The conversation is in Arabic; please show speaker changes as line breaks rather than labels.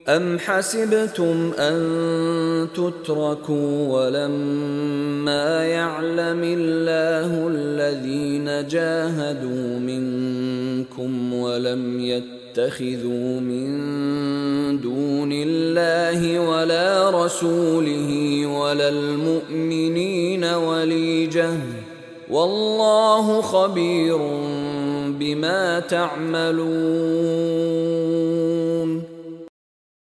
أَمْ حَسِبْتُمْ أَن تُتْرَكُوا وَلَمَّا يَعْلَمِ اللَّهُ الَّذِينَ جَاهَدُوا مِنكُمْ وَلَمْ يَتَّخِذُوا مِن دُونِ اللَّهِ وَلَا رَسُولِهِ وَلَا الْمُؤْمِنِينَ وَلِيجَةً ۚ وَاللَّهُ خَبِيرٌ بِمَا تَعْمَلُونَ